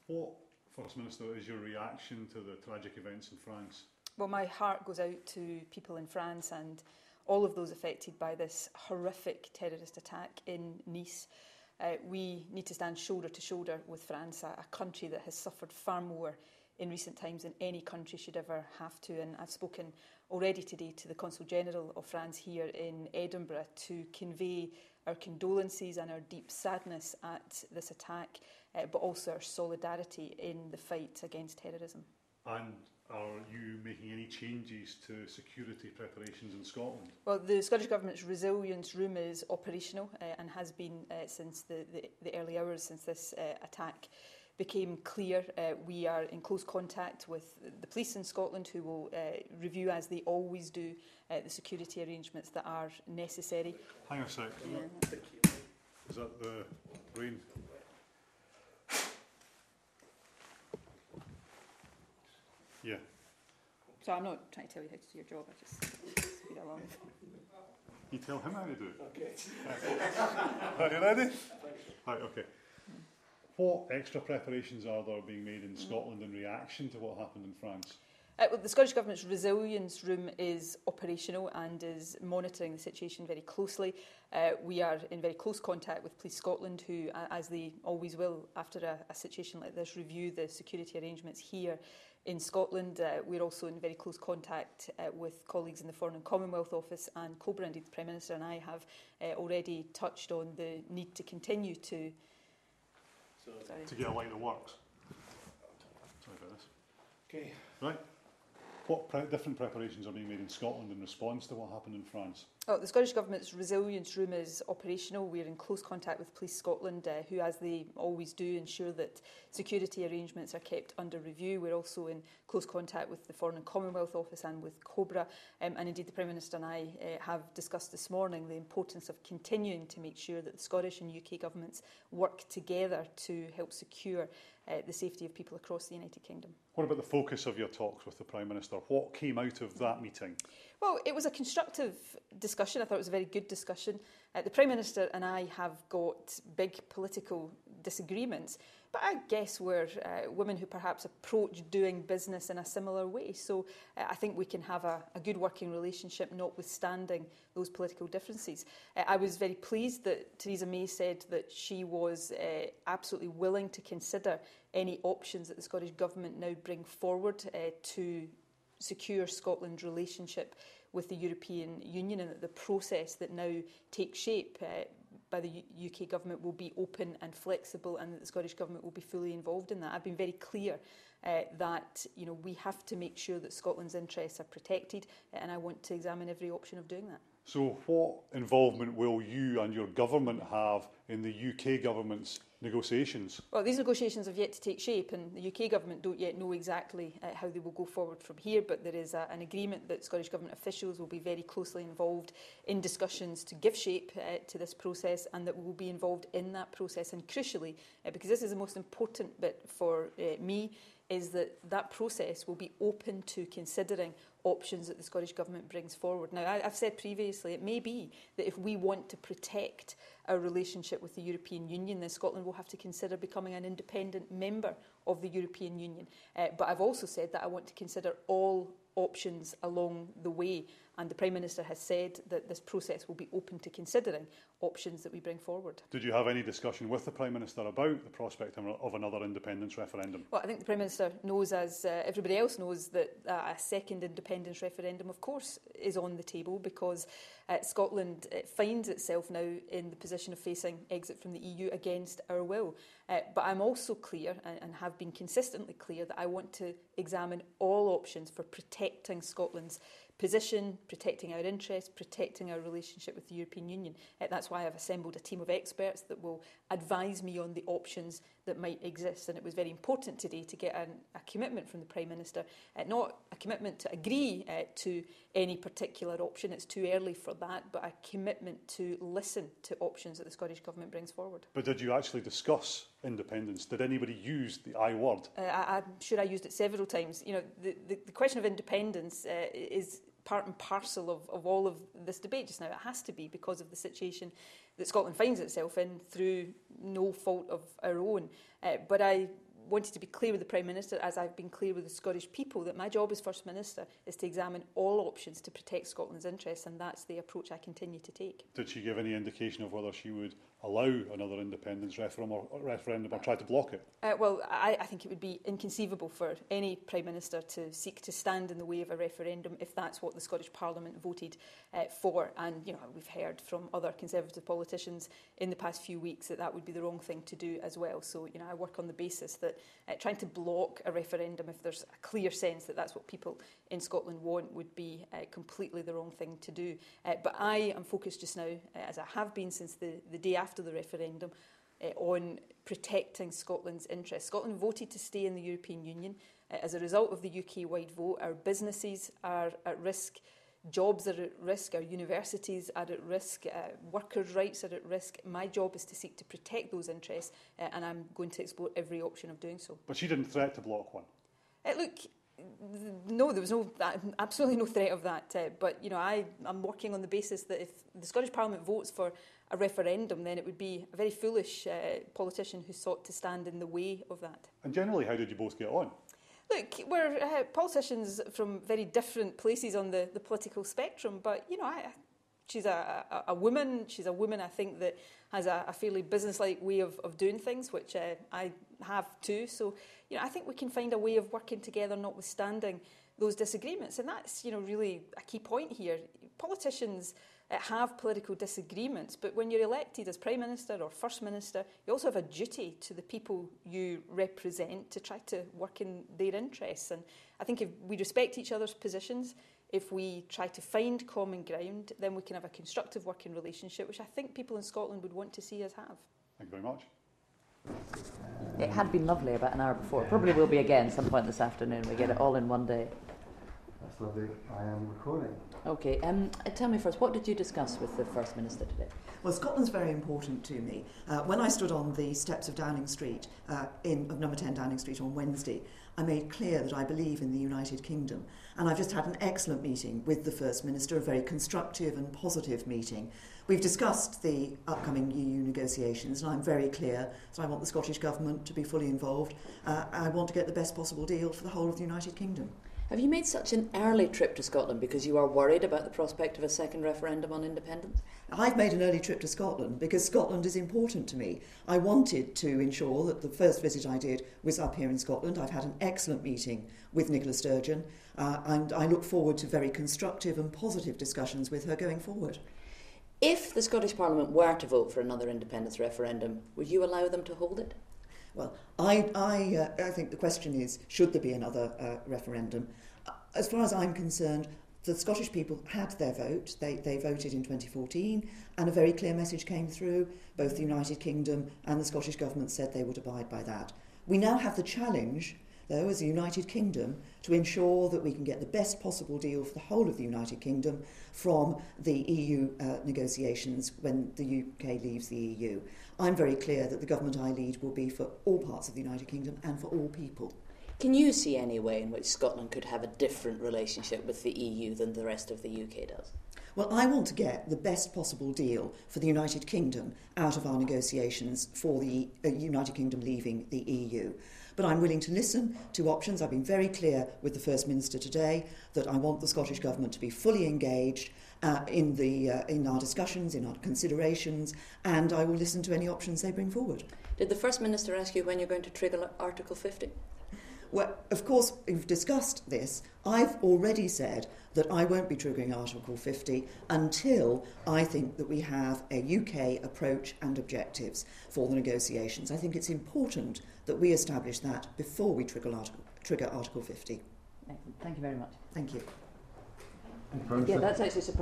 What, First Minister, is your reaction to the tragic events in France? Well, my heart goes out to people in France and all of those affected by this horrific terrorist attack in Nice. We need to stand shoulder to shoulder with France, a country that has suffered far more in recent times than any country should ever have to. And I've spoken already today to the Consul General of France here in Edinburgh to convey our condolences and our deep sadness at this attack, but also our solidarity in the fight against terrorism. And are you making any changes to security preparations in Scotland? Well, the Scottish Government's resilience room is operational and has been since the early hours since this attack became clear. We are in close contact with the police in Scotland, who will review, as they always do, the security arrangements that are necessary. Hang on a sec. Is that the rain? Yeah. So I'm not trying to tell you how to do your job, I just speed along. You tell him how to do it. Okay. Are you ready? Right, okay. What extra preparations are there being made in Scotland in reaction to what happened in France? Well, the Scottish Government's resilience room is operational and is monitoring the situation very closely. We are in very close contact with Police Scotland, who, as they always will after a situation like this, review the security arrangements here in Scotland. We're also in very close contact with colleagues in the Foreign and Commonwealth Office and COBRA. Indeed, the Prime Minister and I have already touched on the need to continue to get a line that works. Sorry about this. Okay. Right. What different preparations are being made in Scotland in response to what happened in France? Oh, the Scottish Government's resilience room is operational. We're in close contact with Police Scotland, who, as they always do, ensure that security arrangements are kept under review. We're also in close contact with the Foreign and Commonwealth Office and with COBRA. And indeed, the Prime Minister and I have discussed this morning the importance of continuing to make sure that the Scottish and UK governments work together to help secure the safety of people across the United Kingdom. What about the focus of your talks with the Prime Minister? What came out of that meeting? Well, it was a constructive discussion. I thought it was a very good discussion. The Prime Minister and I have got big political disagreements, but I guess we're women who perhaps approach doing business in a similar way. So I think we can have a good working relationship, notwithstanding those political differences. I was very pleased that Theresa May said that she was absolutely willing to consider any options that the Scottish Government now bring forward to secure Scotland's relationship with the European Union, and that the process that now takes shape by the UK Government will be open and flexible, and that the Scottish Government will be fully involved in that. I've been very clear that we have to make sure that Scotland's interests are protected, and I want to examine every option of doing that. So what involvement will you and your government have in the UK government's negotiations? Well, these negotiations have yet to take shape, and the UK government don't yet know exactly how they will go forward from here, but there is an agreement that Scottish Government officials will be very closely involved in discussions to give shape to this process, and that we will be involved in that process. And crucially, because this is the most important bit for me, is that that process will be open to considering options that the Scottish Government brings forward. Now, I've said previously, it may be that if we want to protect our relationship with the European Union, then Scotland will have to consider becoming an independent member of the European Union. But I've also said that I want to consider all options along the way, and the Prime Minister has said that this process will be open to considering options that we bring forward. Did you have any discussion with the Prime Minister about the prospect of another independence referendum? Well, I think the Prime Minister knows, as everybody else knows, that a second independence referendum, of course, is on the table, because Scotland finds itself now in the position of facing exit from the EU against our will. But I'm also clear, and have been consistently clear, that I want to examine all options for protecting Scotland's position, protecting our interests, protecting our relationship with the European Union. That's why I've assembled a team of experts that will advise me on the options that might exist. And it was very important today to get a commitment from the Prime Minister, not a commitment to agree to any particular option, it's too early for that, but a commitment to listen to options that the Scottish Government brings forward. But did you actually discuss independence? Did anybody use the I word? I'm sure I used it several times. The question of independence is part and parcel of all of this debate just now. It has to be, because of the situation that Scotland finds itself in through no fault of our own. But I wanted to be clear with the Prime Minister, as I've been clear with the Scottish people, that my job as First Minister is to examine all options to protect Scotland's interests, and that's the approach I continue to take. Did she give any indication of whether she would allow another independence referendum or try to block it? Well, I think it would be inconceivable for any Prime Minister to seek to stand in the way of a referendum if that's what the Scottish Parliament voted for. And we've heard from other Conservative politicians in the past few weeks that would be the wrong thing to do as well. So I work on the basis that trying to block a referendum, if there's a clear sense that that's what people in Scotland want, would be completely the wrong thing to do. But I am focused just now, as I have been since the day after the referendum, on protecting Scotland's interests. Scotland voted to stay in the European Union. As a result of the UK-wide vote, our businesses are at risk, jobs are at risk, our universities are at risk, workers' rights are at risk. My job is to seek to protect those interests, and I'm going to explore every option of doing so. But she didn't threaten to block one? Look, no, there was absolutely no threat of that. But I'm working on the basis that if the Scottish Parliament votes for a referendum, then it would be a very foolish politician who sought to stand in the way of that. And generally, how did you both get on? Look, we're politicians from very different places on the political spectrum, but she's a woman. She's a woman, I think, that has a fairly business-like way of doing things, which I have too. So, I think we can find a way of working together, notwithstanding those disagreements. And that's, really a key point here. Politicians have political disagreements, but when you're elected as Prime Minister or First Minister, you also have a duty to the people you represent to try to work in their interests. And I think if we respect each other's positions, if we try to find common ground, then we can have a constructive working relationship, which I think people in Scotland would want to see us have. Thank you very much. It had been lovely about an hour before. It probably will be again some point this afternoon. We get it all in one day. That's lovely. I am recording. Okay. Tell me first, what did you discuss with the First Minister today? Well, Scotland's very important to me. When I stood on the steps of Downing Street, of number 10 Downing Street on Wednesday, I made clear that I believe in the United Kingdom. And I've just had an excellent meeting with the First Minister, a very constructive and positive meeting. We've discussed the upcoming EU negotiations, and I'm very clear that I want the Scottish Government to be fully involved. I want to get the best possible deal for the whole of the United Kingdom. Have you made such an early trip to Scotland because you are worried about the prospect of a second referendum on independence? I've made an early trip to Scotland because Scotland is important to me. I wanted to ensure that the first visit I did was up here in Scotland. I've had an excellent meeting with Nicola Sturgeon, and I look forward to very constructive and positive discussions with her going forward. If the Scottish Parliament were to vote for another independence referendum, would you allow them to hold it? Well, I think the question is, should there be another referendum? As far as I'm concerned, the Scottish people had their vote. They voted in 2014, and a very clear message came through. Both the United Kingdom and the Scottish Government said they would abide by that. We now have the challenge, though, as the United Kingdom, to ensure that we can get the best possible deal for the whole of the United Kingdom from the EU negotiations when the UK leaves the EU. I'm very clear that the government I lead will be for all parts of the United Kingdom and for all people. Can you see any way in which Scotland could have a different relationship with the EU than the rest of the UK does? Well, I want to get the best possible deal for the United Kingdom out of our negotiations for the United Kingdom leaving the EU. But I'm willing to listen to options. I've been very clear with the First Minister today that I want the Scottish Government to be fully engaged in our discussions, in our considerations, and I will listen to any options they bring forward. Did the First Minister ask you when you're going to trigger Article 50? Well, of course, we've discussed this. I've already said that I won't be triggering Article 50 until I think that we have a UK approach and objectives for the negotiations. I think it's important that we establish that before we trigger Article 50. Thank you very much. Thank you. Yeah, that's actually surprising.